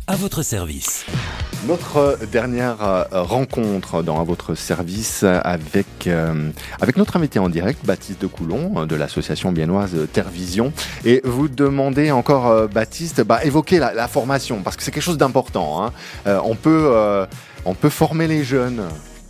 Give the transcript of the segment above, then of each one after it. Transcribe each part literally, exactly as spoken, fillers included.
à votre service. Notre dernière euh, rencontre dans À votre service avec, euh, avec notre invité en direct, Baptiste de Coulon, de l'association biennoise Terre Vision. Et vous demandez encore, euh, Baptiste, bah, évoquer la, la formation, parce que c'est quelque chose d'important. Hein. Euh, on peut, euh, on peut former les jeunes.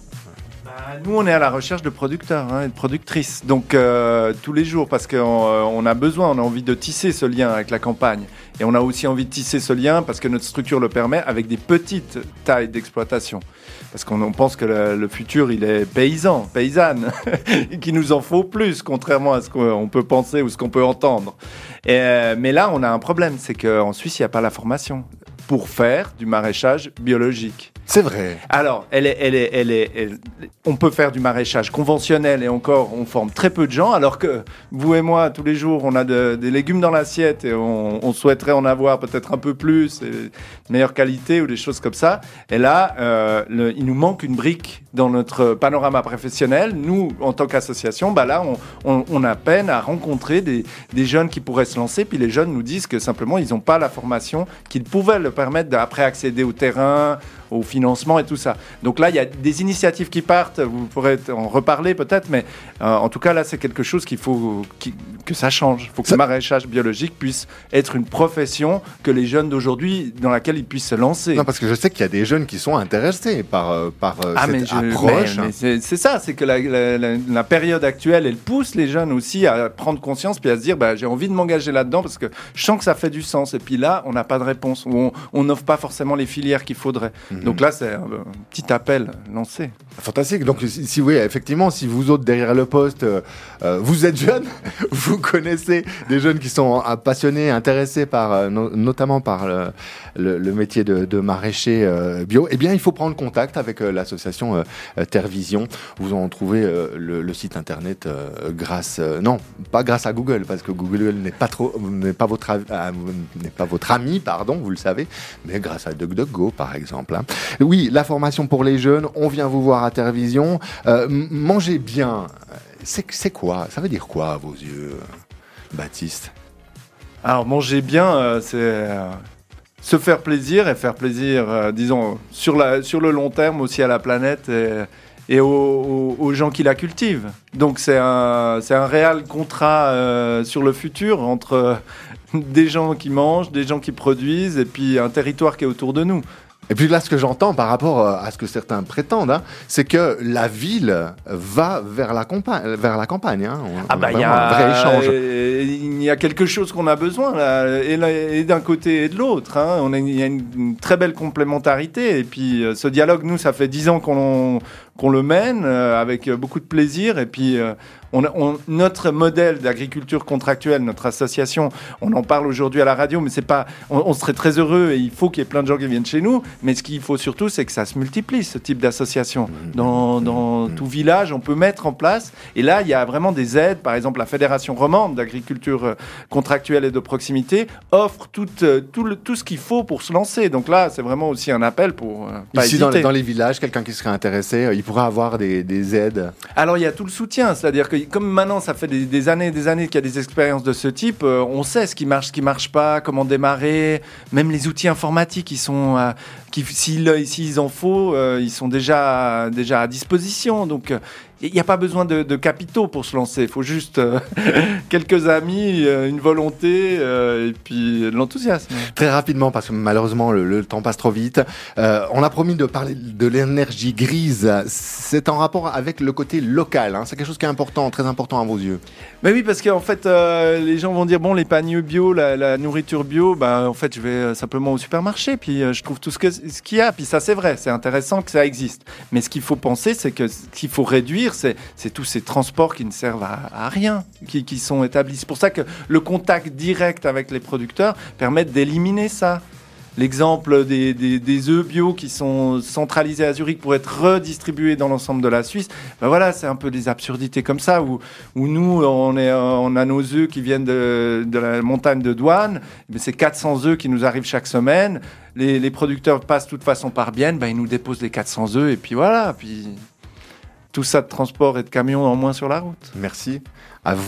Nous, on est à la recherche de producteurs hein, et de productrices, donc euh, tous les jours, parce qu'on euh, on a besoin, on a envie de tisser ce lien avec la campagne. Et on a aussi envie de tisser ce lien, parce que notre structure le permet, avec des petites tailles d'exploitation. Parce qu'on on pense que le, le futur, il est paysan, paysanne, et qu'il nous en faut plus, contrairement à ce qu'on peut penser ou ce qu'on peut entendre. Et, euh, mais là, on a un problème, c'est qu'en Suisse, il n'y a pas la formation pour faire du maraîchage biologique. C'est vrai. Alors, elle est, elle est, elle est, elle, on peut faire du maraîchage conventionnel et encore, on forme très peu de gens, alors que vous et moi, tous les jours, on a de, des légumes dans l'assiette et on, on souhaiterait en avoir peut-être un peu plus, et de meilleure qualité ou des choses comme ça. Et là, euh, le, il nous manque une brique dans notre panorama professionnel. Nous, en tant qu'association, bah là, on, on, on a peine à rencontrer des, des jeunes qui pourraient se lancer. Puis les jeunes nous disent que simplement, ils n'ont pas la formation qu'ils pouvaient le permettre d'après accéder au terrain, au financement et tout ça. Donc là, il y a des initiatives qui partent, vous pourrez en reparler peut-être, mais euh, en tout cas, là, c'est quelque chose qu'il faut qui, que ça change. Il faut que ça... le maraîchage biologique puisse être une profession que les jeunes d'aujourd'hui, dans laquelle ils puissent se lancer. Non, parce que je sais qu'il y a des jeunes qui sont intéressés par, euh, par euh, ah, cette mais je, approche. Mais, mais c'est, c'est ça, c'est que la, la, la, la période actuelle, elle pousse les jeunes aussi à prendre conscience puis à se dire, bah, j'ai envie de m'engager là-dedans parce que je sens que ça fait du sens. Et puis là, on n'a pas de réponse, on n'offre pas forcément les filières qu'il faudrait. Mm-hmm. Donc là, c'est un, un petit appel lancé. Fantastique. Donc, si, si oui, effectivement, si vous autres derrière le poste, euh, euh, vous êtes jeunes, vous connaissez des jeunes qui sont euh, passionnés, intéressés par, euh, no- notamment par le, le, le métier de, de maraîcher euh, bio, eh bien, il faut prendre contact avec euh, l'association euh, Terre Vision. Vous en trouvez euh, le, le site internet euh, grâce, euh, non, pas grâce à Google, parce que Google n'est pas trop, n'est pas votre, euh, n'est pas votre ami, pardon, vous le savez, mais grâce à DuckDuckGo, par exemple. Hein. Oui, la formation pour les jeunes, on vient vous voir à Terre Vision. Euh, manger bien, c'est, c'est quoi? Ça veut dire quoi à vos yeux, Baptiste? Alors, manger bien, euh, c'est euh, se faire plaisir et faire plaisir, euh, disons, sur, la, sur le long terme aussi à la planète et, et aux, aux, aux gens qui la cultivent. Donc, c'est un, c'est un réel contrat euh, sur le futur entre euh, des gens qui mangent, des gens qui produisent et puis un territoire qui est autour de nous. Et puis là, ce que j'entends par rapport à ce que certains prétendent, hein, c'est que la ville va vers la campagne. Vers la campagne hein. On, ah on bah a il y a un vrai échange. Euh, il y a quelque chose qu'on a besoin là, et, là, et d'un côté et de l'autre. Hein. On a, il y a une, une très belle complémentarité. Et puis euh, ce dialogue, nous, ça fait dix ans qu'on, qu'on le mène euh, avec beaucoup de plaisir. Et puis euh, on, on, notre modèle d'agriculture contractuelle, notre association, on en parle aujourd'hui à la radio, mais c'est pas. On, on serait très heureux et il faut qu'il y ait plein de gens qui viennent chez nous. Mais ce qu'il faut surtout, c'est que ça se multiplie, ce type d'association. Dans, dans tout village, on peut mettre en place. Et là, il y a vraiment des aides. Par exemple, la Fédération romande d'agriculture contractuelle et de proximité offre tout, tout, le, tout ce qu'il faut pour se lancer. Donc là, c'est vraiment aussi un appel pour euh, pas Ici, hésiter. Dans, dans les villages, quelqu'un qui serait intéressé, il pourrait avoir des, des aides. Alors, il y a tout le soutien. C'est-à-dire que comme maintenant, ça fait des, des années et des années qu'il y a des expériences de ce type, euh, on sait ce qui marche, ce qui marche pas, comment démarrer. Même les outils informatiques, ils sont... Euh, qui, s'il, s'ils en faut, euh, ils sont déjà, déjà à disposition. Donc, il n'y a pas besoin de, de capitaux pour se lancer. Il faut juste euh, quelques amis, euh, une volonté euh, et puis de l'enthousiasme. Très rapidement, parce que malheureusement, le, le temps passe trop vite. Euh, on a promis de parler de l'énergie grise. C'est en rapport avec le côté local. Hein. C'est quelque chose qui est important, très important à vos yeux. Mais oui, parce qu'en fait, euh, les gens vont dire, bon, les paniers bio, la, la nourriture bio, bah, en fait, je vais simplement au supermarché, puis euh, je trouve tout ce, que, ce qu'il y a. Puis ça, c'est vrai, c'est intéressant que ça existe. Mais ce qu'il faut penser, c'est que ce qu'il faut réduire, c'est, c'est tous ces transports qui ne servent à, à rien, qui, qui sont établis. C'est pour ça que le contact direct avec les producteurs permet d'éliminer ça. L'exemple des, des, des œufs bio qui sont centralisés à Zurich pour être redistribués dans l'ensemble de la Suisse, ben voilà, c'est un peu des absurdités comme ça, où, où nous, on, est, on a nos œufs qui viennent de, de la montagne de Douane, mais c'est quatre cents œufs qui nous arrivent chaque semaine, les, les producteurs passent de toute façon par Bienne, ben ils nous déposent les quatre cents œufs, et puis voilà, puis tout ça de transport et de camions en moins sur la route. Merci à vous.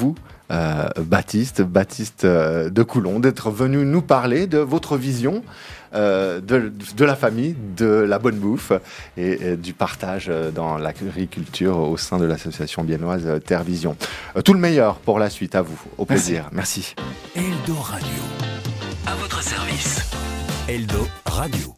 euh, Baptiste, Baptiste euh, de Coulon, d'être venu nous parler de votre vision euh, de, de la famille, de la bonne bouffe et, et du partage dans l'agriculture au sein de l'association biennoise Terre Vision. Euh, tout le meilleur pour la suite, à vous. Au plaisir. Merci. Merci. Eldo Radio. À votre service. Eldo Radio.